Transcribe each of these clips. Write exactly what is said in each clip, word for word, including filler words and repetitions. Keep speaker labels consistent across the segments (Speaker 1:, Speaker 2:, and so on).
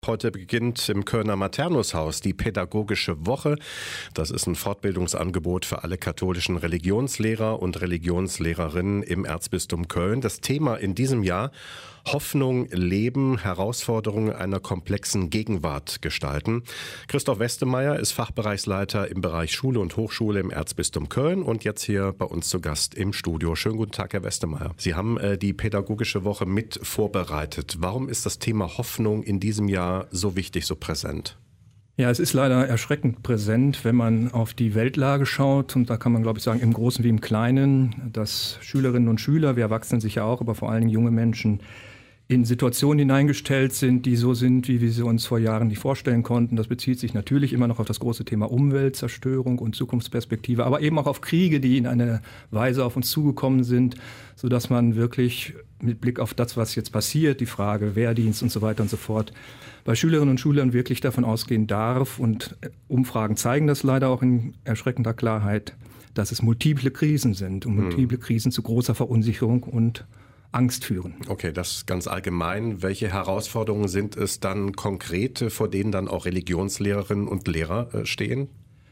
Speaker 1: Heute beginnt im Kölner Maternushaus die Pädagogische Woche. Das ist ein Fortbildungsangebot für alle katholischen Religionslehrer und Religionslehrerinnen im Erzbistum Köln. Das Thema in diesem Jahr: Hoffnung leben, Herausforderungen einer komplexen Gegenwart gestalten. Christoph Westemeyer ist Fachbereichsleiter im Bereich Schule und Hochschule im Erzbistum Köln und jetzt hier bei uns zu Gast im Studio. Schönen guten Tag, Herr Westemeyer. Sie haben äh, die Pädagogische Woche mit vorbereitet. Warum ist das Thema Hoffnung in diesem Jahr so wichtig, so präsent?
Speaker 2: Ja, es ist leider erschreckend präsent, wenn man auf die Weltlage schaut. Und da kann man, glaube ich, sagen, im Großen wie im Kleinen, dass Schülerinnen und Schüler, wir Erwachsenen sicher auch, aber vor allen Dingen junge Menschen, in Situationen hineingestellt sind, die so sind, wie wir sie uns vor Jahren nicht vorstellen konnten. Das bezieht sich natürlich immer noch auf das große Thema Umweltzerstörung und Zukunftsperspektive, aber eben auch auf Kriege, die in einer Weise auf uns zugekommen sind, sodass man wirklich mit Blick auf das, was jetzt passiert, die Frage Wehrdienst und so weiter und so fort, bei Schülerinnen und Schülern wirklich davon ausgehen darf, und Umfragen zeigen das leider auch in erschreckender Klarheit, dass es multiple Krisen sind und multiple hm. Krisen zu großer Verunsicherung und Angst führen.
Speaker 1: Okay, das ganz allgemein. Welche Herausforderungen sind es dann konkrete, vor denen dann auch Religionslehrerinnen und Lehrer äh, stehen?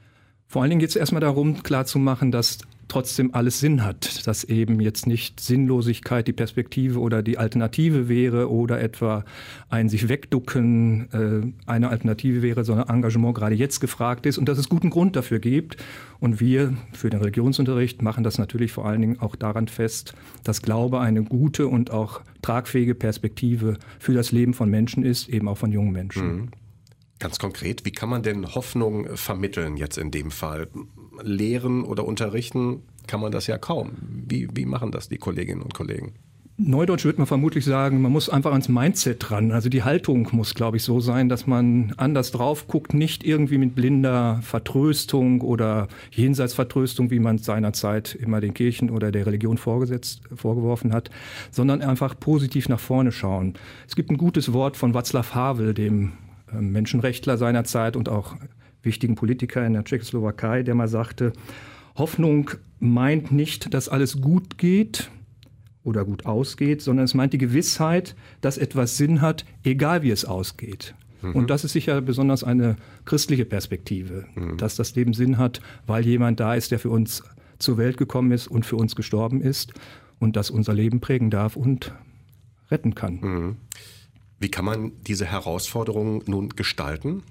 Speaker 2: Vor allen Dingen geht es erstmal darum, klarzumachen, dass trotzdem alles Sinn hat, dass eben jetzt nicht Sinnlosigkeit die Perspektive oder die Alternative wäre oder etwa ein sich wegducken äh, eine Alternative wäre, sondern Engagement gerade jetzt gefragt ist und dass es guten Grund dafür gibt. Und wir für den Religionsunterricht machen das natürlich vor allen Dingen auch daran fest, dass Glaube eine gute und auch tragfähige Perspektive für das Leben von Menschen ist, eben auch von jungen Menschen.
Speaker 1: Mhm. Ganz konkret, wie kann man denn Hoffnung vermitteln jetzt in dem Fall? Lehren oder unterrichten kann man das ja kaum. Wie, wie machen das die Kolleginnen und Kollegen?
Speaker 2: Neudeutsch würde man vermutlich sagen, man muss einfach ans Mindset ran. Also die Haltung muss, glaube ich, so sein, dass man anders drauf guckt, nicht irgendwie mit blinder Vertröstung oder Jenseitsvertröstung, wie man seinerzeit immer den Kirchen oder der Religion vorgesetzt, vorgeworfen hat, sondern einfach positiv nach vorne schauen. Es gibt ein gutes Wort von Václav Havel, dem Menschenrechtler seiner Zeit und auch wichtigen Politiker in der Tschechoslowakei, der mal sagte, Hoffnung meint nicht, dass alles gut geht oder gut ausgeht, sondern es meint die Gewissheit, dass etwas Sinn hat, egal wie es ausgeht. Mhm. Und das ist sicher besonders eine christliche Perspektive, mhm. dass das Leben Sinn hat, weil jemand da ist, der für uns zur Welt gekommen ist und für uns gestorben ist und das unser Leben prägen darf und retten kann.
Speaker 1: Mhm. Wie kann man diese Herausforderungen nun gestalten?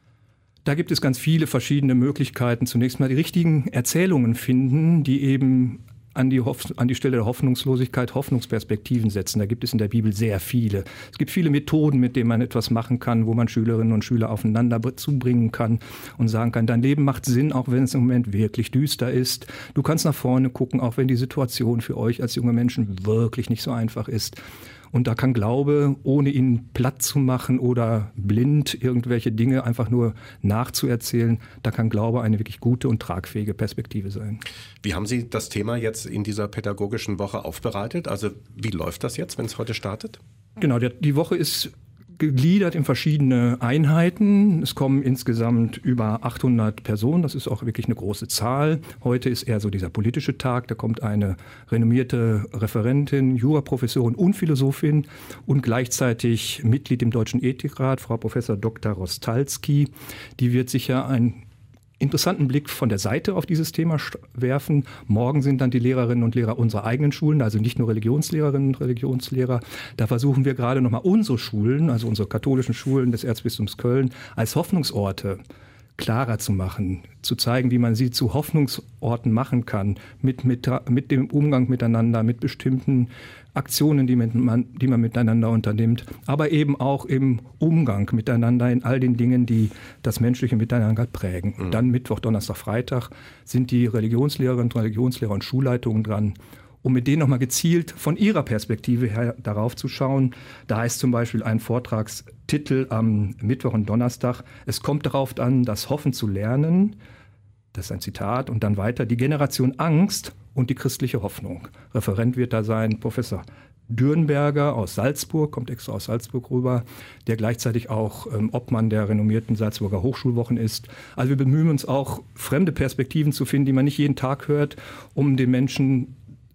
Speaker 2: Da gibt es ganz viele verschiedene Möglichkeiten. Zunächst mal die richtigen Erzählungen finden, die eben an die, Hoff- an die Stelle der Hoffnungslosigkeit Hoffnungsperspektiven setzen. Da gibt es in der Bibel sehr viele. Es gibt viele Methoden, mit denen man etwas machen kann, wo man Schülerinnen und Schüler aufeinander zubringen kann und sagen kann, dein Leben macht Sinn, auch wenn es im Moment wirklich düster ist. Du kannst nach vorne gucken, auch wenn die Situation für euch als junge Menschen wirklich nicht so einfach ist. Und da kann Glaube, ohne ihn platt zu machen oder blind irgendwelche Dinge einfach nur nachzuerzählen, da kann Glaube eine wirklich gute und tragfähige Perspektive sein.
Speaker 1: Wie haben Sie das Thema jetzt in dieser pädagogischen Woche aufbereitet? Also wie läuft das jetzt, wenn es heute startet?
Speaker 2: Genau, der, die Woche ist gegliedert in verschiedene Einheiten. Es kommen insgesamt über achthundert Personen. Das ist auch wirklich eine große Zahl. Heute ist eher so dieser politische Tag. Da kommt eine renommierte Referentin, Juraprofessorin und Philosophin und gleichzeitig Mitglied im Deutschen Ethikrat, Frau Professor Doktor Rostalski. Die wird sicher ein interessanten Blick von der Seite auf dieses Thema werfen. Morgen sind dann die Lehrerinnen und Lehrer unserer eigenen Schulen, also nicht nur Religionslehrerinnen und Religionslehrer. Da versuchen wir gerade nochmal unsere Schulen, also unsere katholischen Schulen des Erzbistums Köln, als Hoffnungsorte klarer zu machen, zu zeigen, wie man sie zu Hoffnungsorten machen kann, mit, mit, mit dem Umgang miteinander, mit bestimmten Aktionen, die, mit man, die man miteinander unternimmt, aber eben auch im Umgang miteinander in all den Dingen, die das menschliche Miteinander prägen. Und dann Mittwoch, Donnerstag, Freitag sind die Religionslehrerinnen, Religionslehrer und Schulleitungen dran, um mit denen nochmal gezielt von ihrer Perspektive her darauf zu schauen. Da heißt zum Beispiel ein Vortragstitel am Mittwoch und Donnerstag, es kommt darauf an, das Hoffen zu lernen. Das ist ein Zitat. Und dann weiter, die Generation Angst und die christliche Hoffnung. Referent wird da sein Professor Dürnberger aus Salzburg, kommt extra aus Salzburg rüber, der gleichzeitig auch ähm, Obmann der renommierten Salzburger Hochschulwochen ist. Also wir bemühen uns auch, fremde Perspektiven zu finden, die man nicht jeden Tag hört, um den Menschen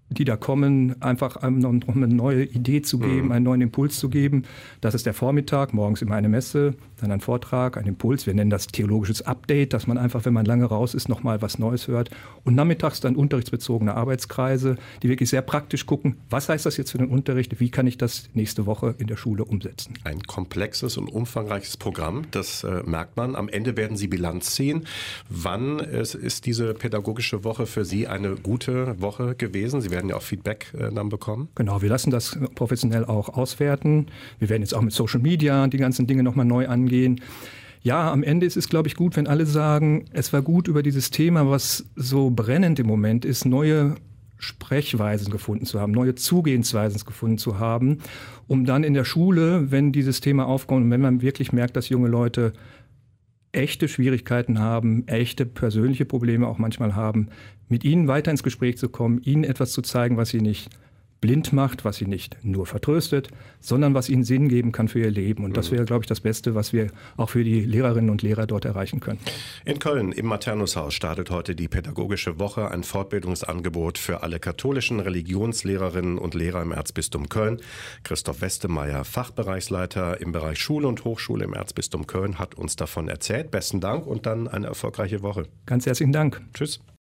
Speaker 2: die da kommen, einfach noch eine neue Idee zu geben, mhm. einen neuen Impuls zu geben. Das ist der Vormittag, morgens immer eine Messe, dann ein Vortrag, ein Impuls. Wir nennen das theologisches Update, dass man einfach, wenn man lange raus ist, nochmal was Neues hört. Und nachmittags dann unterrichtsbezogene Arbeitskreise, die wirklich sehr praktisch gucken, was heißt das jetzt für den Unterricht, wie kann ich das nächste Woche in der Schule umsetzen.
Speaker 1: Ein komplexes und umfangreiches Programm, das äh, merkt man. Am Ende werden Sie Bilanz ziehen. Wann ist, ist diese pädagogische Woche für Sie eine gute Woche gewesen? Sie werden ja auch Feedback äh, dann bekommen.
Speaker 2: Genau, wir lassen das professionell auch auswerten. Wir werden jetzt auch mit Social Media die ganzen Dinge nochmal neu angehen. Ja, am Ende ist es, glaube ich, gut, wenn alle sagen, es war gut, über dieses Thema, was so brennend im Moment ist, neue Sprechweisen gefunden zu haben, neue Zugehensweisen gefunden zu haben, um dann in der Schule, wenn dieses Thema aufkommt und wenn man wirklich merkt, dass junge Leute echte Schwierigkeiten haben, echte persönliche Probleme auch manchmal haben, mit ihnen weiter ins Gespräch zu kommen, ihnen etwas zu zeigen, was sie nicht blind macht, was sie nicht nur vertröstet, sondern was ihnen Sinn geben kann für ihr Leben. Und das wäre, glaube ich, das Beste, was wir auch für die Lehrerinnen und Lehrer dort erreichen können.
Speaker 1: In Köln im Maternushaus startet heute die Pädagogische Woche, ein Fortbildungsangebot für alle katholischen Religionslehrerinnen und Lehrer im Erzbistum Köln. Christoph Westemeyer, Fachbereichsleiter im Bereich Schule und Hochschule im Erzbistum Köln, hat uns davon erzählt. Besten Dank und dann eine erfolgreiche Woche.
Speaker 2: Ganz herzlichen Dank.
Speaker 1: Tschüss.